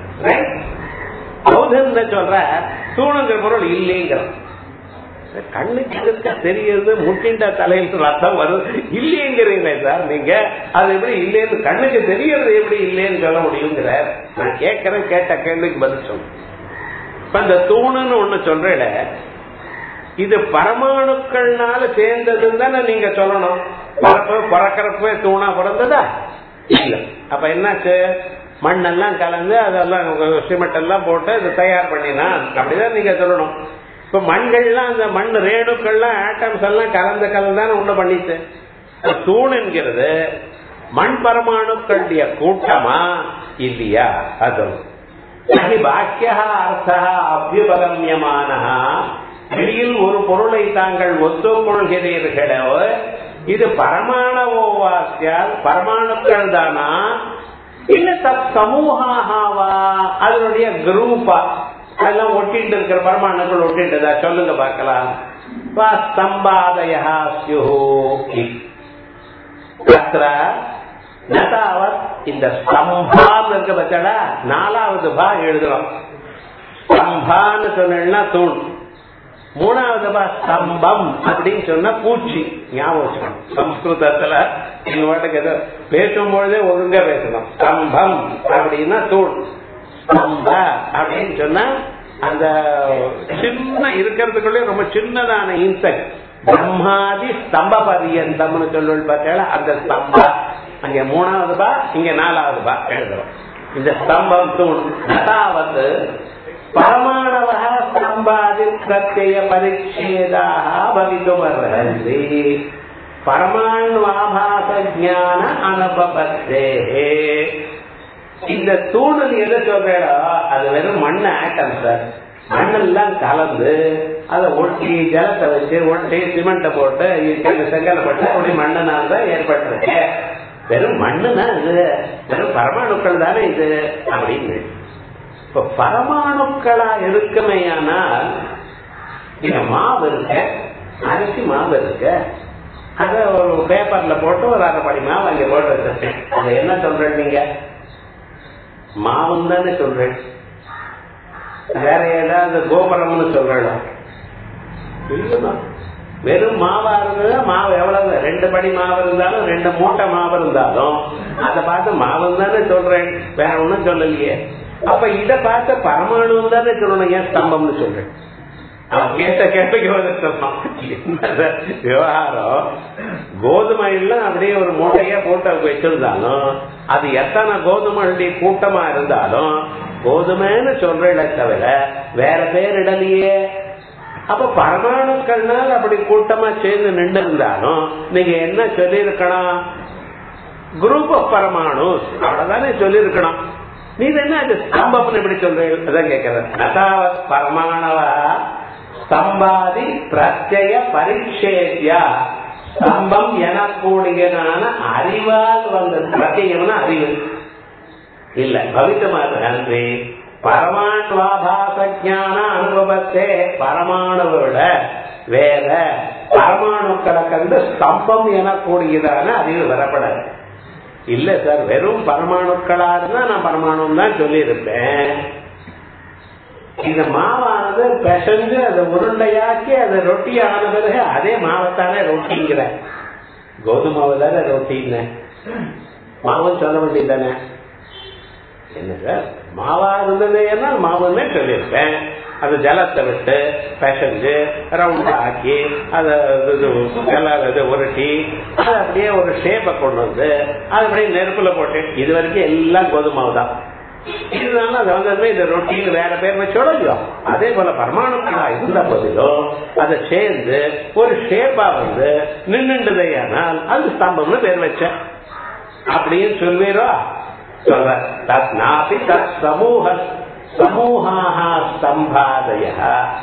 சொல்ற தூணுங்கிற பொருள் இல்லைங்கிற. கண்ணுக்கு இருக்க தெரியுது, முட்டின்ற தலையில் ரத்தம் வரும், இல்லைங்கிறீங்களே சார் நீங்க. அது எப்படி இல்லைன்னு கண்ணுக்கு தெரியறது எப்படி இல்லைன்னு சொல்ல முடியுங்கிற. நான் கேட்கறேன், கேட்ட கேள்விக்கு பதில் சொல்ல. இப்ப இந்த தூணுன்னு ஒண்ணு சொல்றேன், இது பரமாணுக்கள்னால சேர்ந்ததுன்னு தானே நீங்க சொல்லணும். பிறக்கிறப்ப தூணா பிறந்ததா இல்ல. அப்ப என்னாச்சு? மண்ணெல்லாம் கலந்து அதெல்லாம் சிமெண்ட் எல்லாம் போட்டு இது தயார் பண்ணினா அப்படிதான் நீங்க சொல்லணும். இப்ப மண்கள்லாம் அந்த மண் ரேணுக்கள்லாம் ஆட்டம்ஸ் எல்லாம் கலந்து கலந்தானே உண்டு பண்ணிச்சு. தூண் என்கிறது மண் பரமாணுக்களுடைய கூட்டமா இல்லையா? அது பாக்கிய அர்த்த அபியுபகமியமான. வெளியில் ஒரு பொருளை தாங்கள் ஒத்துக்கொள்கிறீர்களோ இது பரமாணவோவாசியால் பரமாணுக்கள் தானா இல்ல தத் சமூகாவா அதனுடைய குரூப்பா? அதெல்லாம் ஒட்டிட்டு இருக்கிற பரமாணுக்கள் ஒட்டின்றதா சொல்லுங்க பார்க்கலாம். ஸ்தம்பாதயா நதாவத் இந்த ஸ்தம்பான்னு இருக்க பச்சடா நாலாவது பா எழுதுறோம். ஸ்தம்பான்னு சொன்னா தூண், மூணாவது பா ஸ்தம்பம் அப்படின்னு சொன்னா பூச்சி. ஞாபகம் வச்சுக்கணும். சம்ஸ்கிருதத்துல நீங்க வாட்டுக்கு ஏதோ பேசும்பொழுதே ஒழுங்கா பேசணும். ஸ்தம்பம் அப்படின்னா தூண், ஸ்தம்ப அப்படின்னு சொன்னா அந்த சின்ன இருக்கிறதுக்குள்ளே ரொம்ப சின்னதான இன்செக்ட். பிரம்மாதி ஸ்தம்ப பரியந்தம்னு சொல்லுவது பார்த்தா அந்த ஸ்தம்பா அங்க மூணாவது பா, இங்க நாலாவது பா எழுதுறோம். இந்த ஸ்தம்பம் தூண் நதாவது பரமாணவ ஸ்தம்பாதி பிரத்யய பரிச்சேதாக பவிதுமர்ஹந்தி பரமாண்வாபாச ஞான அனுபவத்தே. இந்த தூணு எதை சொல்றா? அது வெறும் மண்ணு ஆட்டம் சார். மண்ணெல்லாம் கலந்து அதை ஒட்டி ஜலத்தை வச்சு ஒட்டி சிமெண்ட போட்டு செங்கலை போட்டு அப்படி மண்ணுனால தான் ஏற்பட்டிருக்கு. வெறும் மண்ணுனா இது வெறும் பரமாணுக்கள் தானே இது அப்படின்னு. இப்ப பரமாணுக்களா இருக்குமையானால் இங்க மாவு இருக்கு, அரிசி மாவு இருக்கு, அத ஒரு பேப்பர்ல போட்டு ஒரு அரை படி மாவு அங்க போட்டு வச்சிருக்கேன். அதை என்ன சொல்றேன்? நீங்க மாவுன்னு தானே சொல்றேன். வேற ஏதாவது கோபுரம்னு சொல்றேன். வெறும் மாவா இருந்ததா? மாவு எவ்வளவு? ரெண்டு படி மாவு இருந்தாலும் ரெண்டு மூட்டை மாவு இருந்தாலும் அதை பார்த்து மாவுன்னு தானே சொல்றேன், வேற ஒண்ணும் சொல்லலையே. அப்ப இதை பார்த்து பரமாணு தானே சொல்லணும், ஏன் ஸ்தம்பம்னு சொல்றேன். அவன் கேட்ட கேட்க விவகாரம். கோதுமை எல்லாம் அப்படியே ஒரு மூட்டையா போட்டு வச்சிருந்தாலும் அது எத்தனை கோதுமை கூட்டமா இருந்தாலும் கோதுமைன்னு சொல்றேன் தவிர வேற பேர் இடலையே. அப்ப பரமாணுக்கள்னால் அப்படி கூட்டமா சேர்ந்து நின்று இருந்தாலும் நீங்க என்ன சொல்லி இருக்கணும்? குரூப் ஆஃப் பரமாணு அவ்வளவுதானே சொல்லி இருக்கணும். நீ என்ன அது ஸ்தம்பம்னு எப்படி சொல்றீங்க? அதான் கேட்கிறேன். நதாவத் பரமாணவ ஸ்தம்பாதி பிரத்யய பரிச்சேத்யா. ஸ்தம்பம் எனக்கூடியதான அறிவால் வந்த பிரத்யம்னா அறிவு இல்ல பவித்தமாக நன்றி. பரமாண்வாபாச ஞான அனுபவத்தே பரமாணுவோட வேற பரமாணுக்களை கண்டு ஸ்தம்பம் எனக்கூடியதான அறிவு வரப்படாது. இல்ல சார், வெறும் பரமாணுக்களா இருந்தா நான் பரமாணு தான் சொல்லி இருப்பேன். இந்த மாவானது பிசைஞ்சு அதை உருண்டையாக்கி அதை ரொட்டி ஆன பிறகு அதே மாவத்தானே ரொட்டிங்கிற. கோதுமாவை தானே ரொட்டின்னு மாவுன்னு சொல்ல வேண்டியது தானே. என்ன சார், மாவா இருந்தது ஏன்னா மாவுன்னே சொல்லியிருப்பேன். அது ஜலத்தை விட்டு பிசைஞ்சு ரவுண்ட் ஆக்கி அதை உருட்டி அதை அப்படியே ஒரு ஷேப்பை கொண்டு வந்து அது அப்படியே நெருப்புல போட்டு இது வரைக்கும் எல்லாம் கோதுமாவு தான். இதனால அது வந்து இந்த ரொட்டின்னு வேற பேர் வச்சோடலையோ அதே போல பரமாணுக்களா இருந்த போதிலும் அதை சேர்ந்து ஒரு ஷேப்பா வந்து நின்றுடையானால் அது ஸ்தம்பம்னு பேர் வச்ச அப்படின்னு சொல்வீரோ சொல்ற. தத் நாபி தத் சமூக சமூகா ஸ்தம்பாதய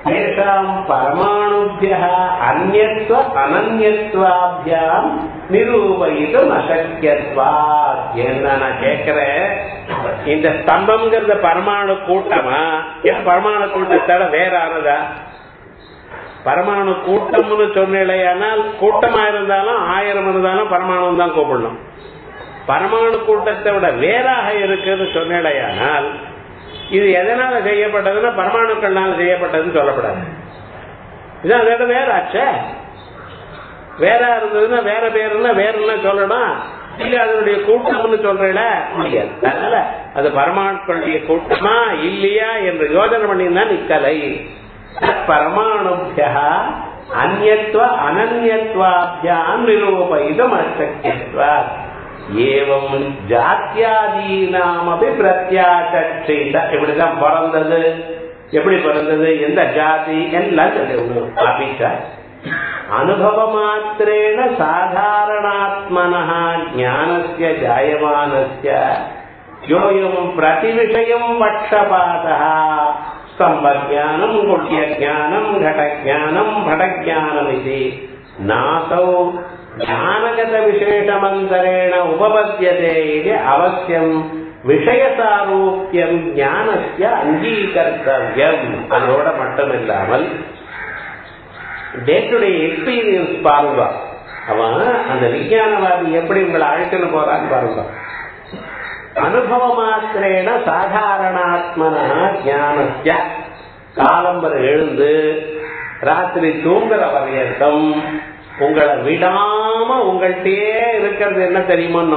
தேஷாம் பரமாணுபியः அந்யத்வ அனன்யத்வாபியாம் நிரூபயிதும் அசக்கியத்வாத். என்ன நான் கேட்கிறேன், இந்த ஸ்தம்பம்ங்கிறது பரமாணு கூட்டமா, என் பரமாணு கூட்டத்தோட வேற ஆனதா? பரமாணு கூட்டம்னு சொன்னால் கூட்டமா இருந்தாலும் ஆயிரம் இருந்தாலும் பரமாணு தான் கூப்பிடணும். பரமாணு கூட்டத்தை விட வேறாக இருக்குன்னு சொன்னால் இது எதனால செய்யப்பட்டதுன்னா பரமாணுக்கள்னால செய்யப்பட்டதுன்னு சொல்லப்படாது. இதான் அதோட வேற ஆச்சே. வேற இருந்ததுன்னா வேற பேருன்னா வேறுன்னா சொல்லணும், இல்ல அதனுடைய கூட்டம்னு சொல்றேன் முடியாது. அதனால அது பரமாணுக்களுடைய கூட்டமா இல்லையா என்று யோஜனை பண்ணினா நிக்கலை. பரமாணுபியா அந்யத்வ அனன்யத்வாபியாம் நிரூபயிதும் அசக்கியத்வா. ஏவம் ஜாத்தியாதீனாமபி பிரத்யாசக்ஷித. இப்படிதான் பிறந்தது, எப்படி பிறந்தது, எந்த ஜாதி எல்லாம் சொல்லணும். அபிச்ச அனுபவ மாத்திரேன சாதாரணாத்மனः ஞானஸ்ய ஜாயமானஸ்ய யோயம் பிரதிவிஷயம் பட்சபாதः ஸ்தம்பஜானம் குட்யஜானம் கடஜானம் படஜானம் இது நாசௌ ஞானகத விசேஷமந்தரேண உபபத்யதே இது அவசியம் விஷய சாரூபியம் ஞானஸ்ய அங்கீகர்த்தவ்யம். அதோட மட்டுமில்லாமல் டே டு டே எக்ஸ்பீரியன்ஸ் பாருங்க. அவன் அந்த விஞ்ஞானவாதி எப்படி உங்களை அழைச்சுன்னு போறான்னு பாருங்க. அனுபவ மாத்திரேன சாதாரணாத்மன ஞானஸ்ய காலம்பர எழுந்து ராத்திரி தூங்குற வரையட்டும் உங்களை விடாம உங்கள்கிட்டயே இருக்கிறது என்ன தெரியுமோ,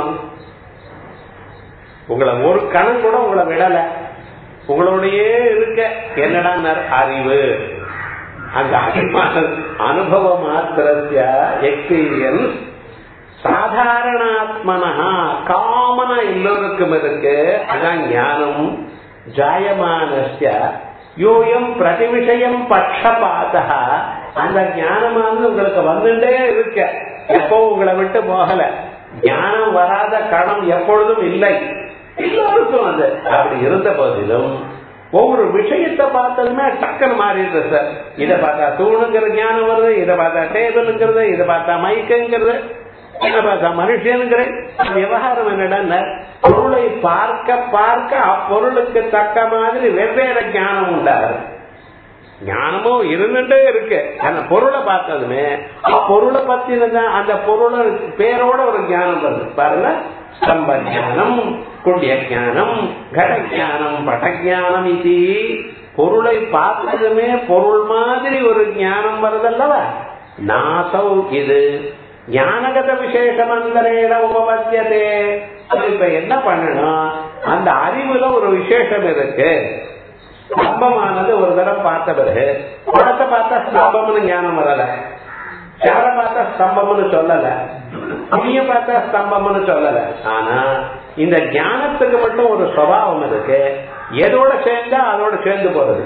உங்களை ஒரு கணம் கூட உங்களை விடல, உங்களோடயே இருக்க என்னடா அறிவு. அந்த அறிவான அனுபவ மாத்திரத்திய எக்ஸ்பீரியன்ஸ் சாதாரணாத்மனா காமனா எல்லோருக்கும் இருக்கு. அதான் ஞானம். ஜாயமானஸ்ய யோயம் பிரதிவிஷயம் பட்சபாதா. அந்த ஞானமானது உங்களுக்கு வந்துட்டே இருக்க, எப்போ உங்களை விட்டு போகல. ஞானம் வராத கணம் எப்பொழுதும் இல்லை, எல்லோருக்கும் அது. அப்படி இருந்த போதிலும் ஒவ்வொரு விஷயத்தை பார்த்ததுமே டக்குன்னு மாறிடுது சார். இதை பார்த்தா தூணுங்கிற ஞானம் வருது, இதை பார்த்தா டேபிள்ங்கிறது, இதை பார்த்தா மைக்குங்கிறது, இதை பார்த்தா மனுஷனுங்கிற விவகாரம். என்னடா பொருளை பார்க்க பார்க்க அப்பொருளுக்கு தக்க மாதிரி வெவ்வேறு ஞானம் உண்டாது. ஞானமும் இருந்துட்டே இருக்கு. அந்த பொருளை பார்த்ததுமே பொருளை பத்தினதான் அந்த பொருளை பேரோட ஒரு ஞானம் வருது பாருங்க. ஸ்தம்ப ஜானம் குண்டிய ஜானம் கடஜானம் படஜானம் இது. பொருளை பார்த்ததுமே பொருள் மாதிரி ஒரு ஞானம் வருதல்லவா. நாசௌ இது ஞானகத விசேஷமந்தரேன உபபத்யதே. இப்ப என்ன பண்ணணும், அந்த அறிவுல ஒரு விசேஷம் இருக்கு. ஸ்தம்பமானது ஒரு தடவை பார்த்த பிறகு படத்தை பார்த்தா ஸ்தம்பம்னு ஞானம் வரல, சேரை பார்த்தா ஸ்தம்பம்னு சொல்லல, துணிய பார்த்தா ஸ்தம்பம்னு சொல்லல. ஆனா இந்த ஞானத்துக்கு மட்டும் ஒரு சுபாவம் இருக்கு. எதோட சேர்ந்தா அதோட சேர்ந்து போறது.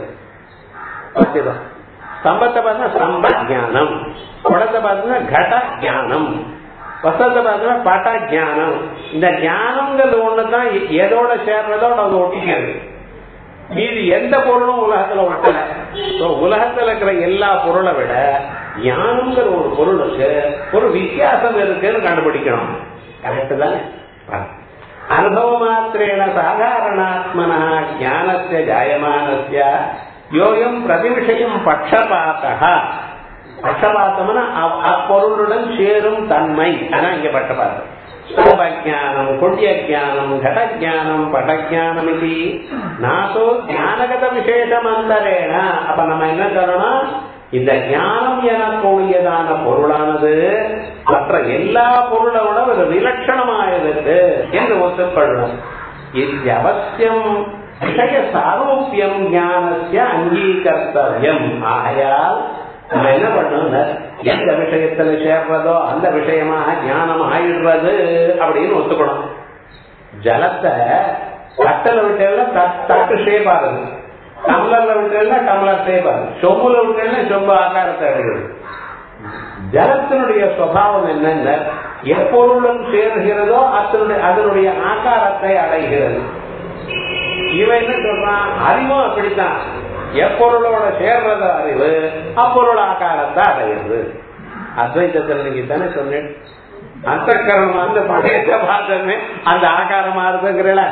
ஸ்தம்பத்தை பார்த்தா ஸ்தம்ப ஜானம், குடத்தை பார்த்தா கட ஜானம், வசத்தை பார்த்தா பட ஜானம். இந்த ஞானம்ங்கிறது ஒண்ணுதான் எதோட சேர்றதோட அது ஒட்டிக்கிறது. மீது எந்த பொருளும் உலகத்துல ஒட்டல. உலகத்துல இருக்கிற எல்லா பொருளை விட ஞானம்ங்கிற ஒரு பொருளுக்கு ஒரு வித்தியாசம் இருக்குன்னு கண்டுபிடிக்கணும். கரெக்ட் தானே? அனுபவ மாத்திரேன சாதாரணாத்மனா ஞானஸ்ய ஜாயமானஸ்ய யோயம் பிரதிவிஷயம் பட்சபாதா. பட்சபாத்தம்னா அப்பொருளுடன் சேரும் தன்மை. அதான் இங்க பட்சபாத்தம். ஸ்தம்பஜானம் குண்யஜானம் கடஜானம் படஜானம் இது நாசோ ஞானகத விசேஷமந்தரேன. அப்ப நம்ம என்ன சொல்லணும், இந்த ஞானம் எனக்கூடியதான பொருளானது மற்ற எல்லா பொருளோட ஒரு விலட்சணமாயிருக்கு என்று ஒத்துக்கொள்ளணும். இது அவசியம் விஷய சாரூபியம் ஞானஸ்ய அங்கீகர்த்தவ்யம். ஆகையால் நம்ம என்ன பண்ணணும், எந்த விஷயத்துல சேர்றதோ அந்த விஷயமாக ஞானம் ஆயிடுறது அப்படின்னு ஒத்துக்கணும். ஜலத்தை தட்டல விட்டேன்னா தட்டு ஷேப் ஆகுது, டம்ளர்ல விட்டேன்னா டம்ளர் ஷேப் ஆகுது, சொம்புல விட்டேன்னா சொம்பு ஆகாரத்தை அடைகிறது. ஜலத்தினுடைய சுபாவம் என்னென்ன, எப்பொருளும் சேர்கிறதோ அதனுடைய அதனுடைய ஆகாரத்தை அடைகிறது. இவன் என்ன சொல்றான், அறிவும் அப்படித்தான். எப்பொருளோட சேர்றது அறிவு அப்பொருள் ஆகாரத்தை அடையுது. அத்வைத்தத்தில் நீங்க தானே சொன்னேன், அந்த கரணம் அந்த படையத்தை பார்த்தமே அந்த ஆகாரமா இருக்குங்கிறல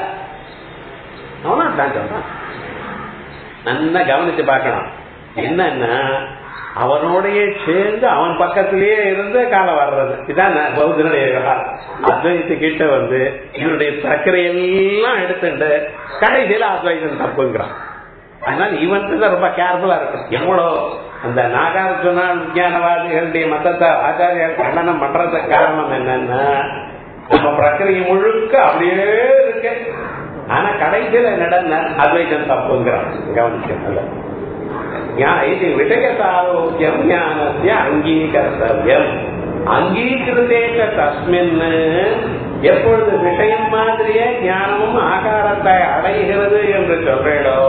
அவனா தான் சொல்றான். நல்லா கவனிச்சு பார்க்கணும். என்னன்னா அவனோடையே சேர்ந்து அவன் பக்கத்திலேயே இருந்து காலம் வர்றது. இதான் பௌத்தனுடைய விவகாரம். அத்வைத்து கிட்ட வந்து இவனுடைய பிரக்கிரையெல்லாம் எடுத்துட்டு கடைசியில அத்வைதம் தப்புங்கிறான். அதனால இவன் ரொம்ப கேர்ஃபுல்லா இருக்கும். எவ்வளவு அந்த நாகார்ஜுன விஞ்ஞானவாதிகளுடைய மதத்தை ஆச்சாரியால் கண்டனம் பண்றதுக்கு காரணம் என்னன்னா நம்ம பிரக்கிரியை முழுக்க அப்படியே இருக்கு. ஆனா கடைசியில நடந்த அத்வைதம் தப்புங்கிறான். கவனிக்க இது விஷயசாரோக்கியம் ஞானத்திய அங்கீகர்த்தவியம். அங்கீகிருதேக தஸ்மின் எப்பொழுது விஷயம் மாதிரியே ஞானமும் ஆகாரத்தை அடைகிறது என்று சொல்றேடோ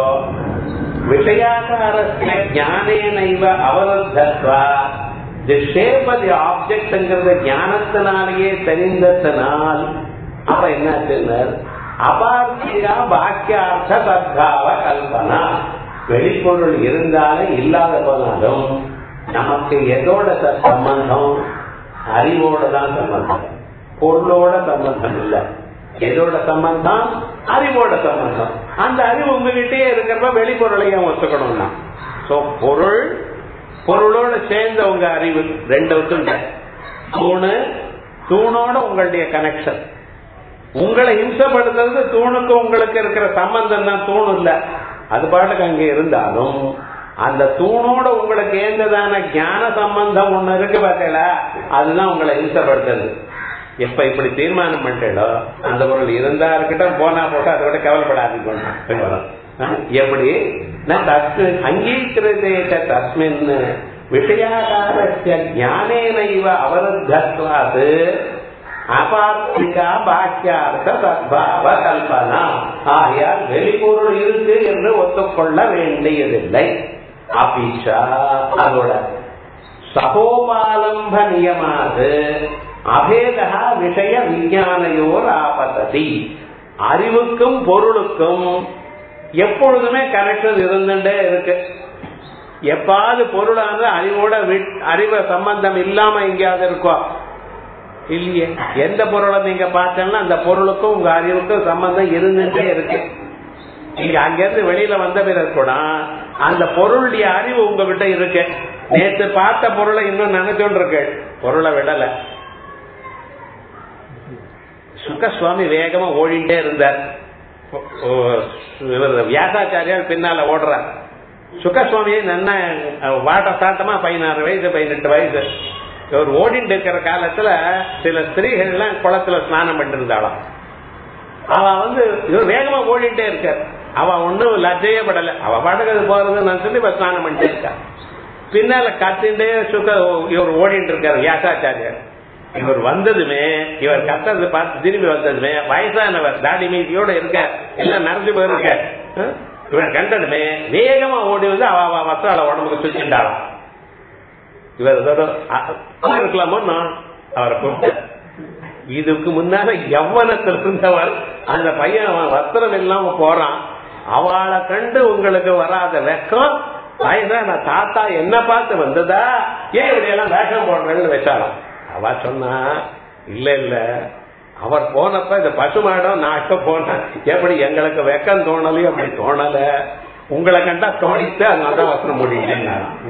விஷயாகாரத்திய ஞானேனைவ அவருத்தத்வா தி ஷேப் ஆஃப் தி ஆப்ஜெக்ட்ங்கிறது ஞானத்தினாலேயே தெரிந்ததனால் அப்ப என்ன அபார்த்திகா பாக்கியார்த்த சத்பாவ கல்பனா. வெளிப்பொருள் இருந்தாலும் இல்லாத போனாலும் நமக்கு எதோட சம்பந்தம்? அறிவோட தான் சம்பந்தம், பொருளோட சம்பந்தம் இல்ல. எதோட சம்பந்தம்? அறிவோட சம்பந்தம். அந்த அறிவு உங்ககிட்டே இருக்கிறப்ப வெளிப்பொருளையும் ஒத்துக்கணும்னா பொருள் பொருளோட சேர்ந்த உங்க அறிவு ரெண்டு ஒத்துங்க. தூணு தூணோட உங்களுடைய கனெக்ஷன். உங்களை இம்சப்படுத்துறது தூணுக்கு உங்களுக்கு இருக்கிற சம்பந்தம் தான். தூணு இல்ல, அது பாட்டுக்கு அங்க இருந்தாலும் அந்த தூணோட உங்களுக்கு ஏந்ததான ஞான சம்பந்தம் ஒண்ணு இருக்கு பார்த்தீங்களா, அதுதான் உங்களை இம்சப்படுத்துறது. எப்ப இப்படி தீர்மானம் பண்ணிட்டோ அந்த பொருள் இருந்தா இருக்கட்டும், போனா போட்டா அதை விட கவலைப்படாதீங்க. எப்படி அங்கீகிருதேக தஸ்மின் விஷயாகாரஸ்ய ஞானேனைவ அவருத்தத்வாத் அபார்த்திகா பாக்கியார்த்த சத்பாவ கல்பனா. ஆகையால் வெளிப்பொருள் இருக்கு என்று ஒத்துக்கொள்ள வேண்டியதில்லை. அபிஷா அதோட சகோபாலம்ப நியமாது அபேதா விஷய விஞ்ஞானையோர் ஆபத்ததி. அறிவுக்கும் பொருளுக்கும் எப்பொழுதுமே கனெக்ஷன் இருந்துட்டே இருக்கு. எப்பாவது பொருளானது அறிவோட அறிவு சம்பந்தம் இல்லாம எங்கேயாவது இருக்கும் இல்லையே. எந்த பொருளை நீங்க பார்த்தீங்கன்னா அந்த பொருளுக்கும் உங்க அறிவுக்கும் சம்பந்தம் இருந்துட்டே இருக்கு. நீங்க அங்கிருந்து வெளியில வந்த பிறகு கூட அந்த பொருளுடைய அறிவு உங்ககிட்ட இருக்கு. நேற்று பார்த்த பொருளை இன்னும் நினைச்சோன்னு இருக்கு, பொருளை விடல. சுக்கசுவாமி வேகமா ஓடிட்டே இருந்தார். வியாசாச்சாரியால் பின்னால ஓடுறார். சுக்கசுவாமியை நல்லா வாட்ட சாட்டமா பதினாறு வயசு பதினெட்டு வயசு இவர் ஓடிட்டு இருக்கிற காலத்துல சில ஸ்திரீகள் எல்லாம் குளத்துல ஸ்நானம் பண்ணிட்டு இருந்தாலும் அவ வந்து இவர் வேகமா ஓடிட்டே இருக்கார். அவ ஒன்னும் லஜ்ஜையே படல, அவ பாட்டுக்கு போறதுன்னு சொல்லி இப்ப ஸ்நானம் பண்ணிட்டே இருக்கா. பின்னால கத்திண்டே சுக்க இவர் ஓடிட்டு இருக்காரு வியாசாச்சாரியர். இவர் வந்ததுமே இவர் கத்தது பார்த்து திரும்பி வந்ததுமே வயசானவர் தாடி மீதியோட இருக்க எல்லாம் நிறைஞ்சு போயிருக்க. இவர் கண்டதுமே வேகமா ஓடி வந்து அவ வஸ்திரால உடம்புக்கு சுத்திண்டாளாம். இவர் இருக்கலாமோ அவரை கூப்பிட்டு இதுக்கு முன்னால யவ்வனத்தில் இருந்தவர் அந்த பையன் அவன் வஸ்திரம் இல்லாம போறான். அவளை கண்டு உங்களுக்கு வராத வெக்கம் வயசான தாத்தா என்ன பார்த்து வந்ததா, ஏன் இப்படி எல்லாம் வேஷம் போடுறேன்னு வச்சாலாம். அவ சொன்னா இல்ல இல்ல அவர் போனப்ப இந்த பசுமாடம் நாட்ட போன எப்படி எங்களுக்கு வெக்கம் தோணலையும் அப்படி தோணல, உங்களை கண்டா தோணித்து அதனாலதான் வசனம் முடியல.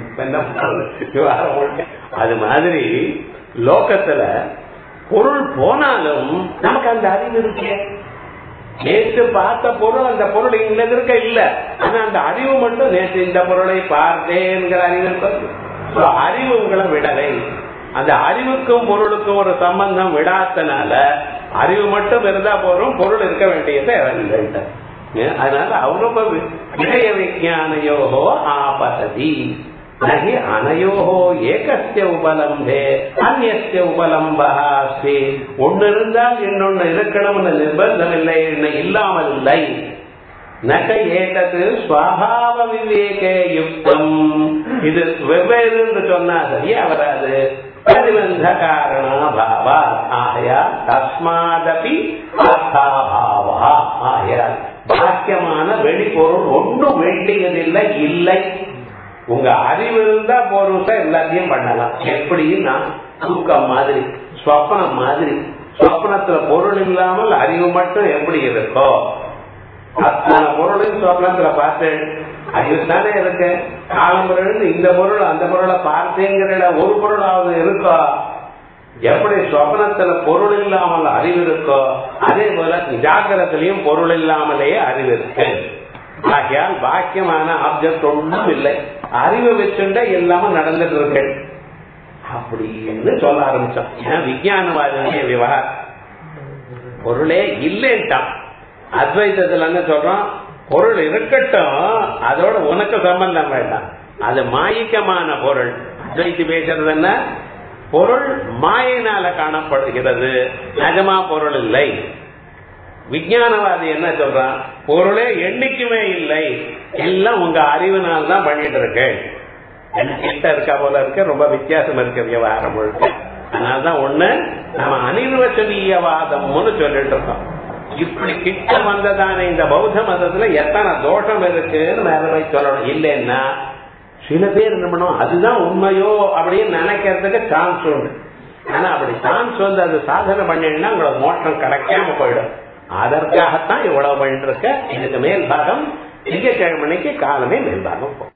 அது மாதிரி லோகத்துல பொருள் போனாலும் நமக்கு அந்த அறிவு இருக்கு. நேற்று பார்த்த பொருள் அந்த பொருள் இங்க இருக்க இல்ல, ஆனா அந்த அறிவு மட்டும் நேற்று இந்த பொருளை பார்த்தேங்கிற அறிவு. அறிவு உங்களை விடலை. அந்த அறிவுக்கும் பொருளுக்கும் ஒரு சம்பந்தம் விடாதனால அறிவு மட்டும் இருந்தா போறோம், பொருள் இருக்க வேண்டியது இல்லை. அதனால அவங்க விஷய விஞ்ஞானயோகோ ஆபததி நகி அனயோகோ ஏகஸ்ய உபலம்பே அந்நிய உபலம்பி. ஒன்னு இருந்தால் இன்னொன்னு இருக்கணும்னு நிர்பந்தம் இல்லை, இல்லாமல் இல்லை. நக ஏகது ஸ்வபாவ விவேகே யுக்தம். இது வெவ்வேறு என்று சொன்னா சரியா வராது. பிரதிபந்த காரணாபாவா ஆயா தஸ்மாதபி அர்த்தாபாவா. ஆயா பாக்கிய பாக்கியமான வெளிப்பொருள் ஒன்றும் வேண்டியதில்லை. இல்லை, உங்க அறிவு இருந்தா போறோம் எல்லாத்தையும் பண்ணலாம். எப்படின்னா தூக்கம் மாதிரி, ஸ்வப்னம் மாதிரி. ஸ்வப்னத்துல பொருள் இல்லாமல் அறிவு மட்டும் எப்படி இருக்கோ அத்தனை பொருளையும் ஸ்வப்னத்துல பார்த்து அறிவு தானே இருக்கு. காலம்புறது இந்த பொருள் அந்த பொருளை பார்த்தேங்கிற ஒரு பொருளாவது இருக்கோ, எப்படி ஸ்வப்னத்துல பொருள் இல்லாமல் அறிவு இருக்கோ அதே போல ஜாக்கிரத்திலையும் பொருள் இல்லாமலேயே அறிவு இருக்கு. ஆகையால் பாக்கியமான ஆப்ஜெக்ட் ஒன்றும் இல்லை, அறிவை வச்சுட்டா எல்லாமே நடந்துட்டு இருக்கு அப்படின்னு சொல்ல ஆரம்பிச்சோம். ஏன்னா விஞ்ஞானவாதிய விவகாரம் பொருளே இல்லைன்ட்டான். அத்வைத்தத்துல என்ன சொல்றோம், பொருள் இருக்கட்டும், அதோட உனக்கு சம்பந்தம் வேண்டாம், அது மாயிக்கமான பொருள். அத்வைத்தி பேசுறது என்ன, பொருள் மாயினால காணப்படுகிறது, நிஜமா பொருள் இல்லை. விஞ்ஞானவாதி என்ன சொல்றான், பொருளே என்னைக்குமே இல்லை, எல்லாம் உங்க அறிவினால் தான் பண்ணிட்டு இருக்கு. கிட்ட இருக்கா போல இருக்க, ரொம்ப வித்தியாசம் இருக்க விவகாரம் முழுக்க. அதனாலதான் ஒண்ணு நம்ம அனிர்வச்சனீயவாதம்னு சொல்லிட்டு இருக்கோம். இப்படி கிட்ட வந்ததான இந்த பௌத்த மதத்துல எத்தனை தோஷம் இருக்குன்னு மேல போய் சொல்லணும். இல்லைன்னா சில பேர் என்ன பண்ணுவோம், அதுதான் உண்மையோ அப்படின்னு நினைக்கிறதுக்கு சான்ஸ் உண்டு. ஆனா அப்படி சான்ஸ் வந்து அது சாதனை பண்ணினா உங்களோட மோட்டம் கிடைக்காம போயிடும். அதற்காகத்தான் இவ்வளவு பண்ணிட்டு இருக்க. இதுக்கு மேல் பாகம் திங்கட்கிழமைக்கு காலமே மேல் பாகம் போகும்.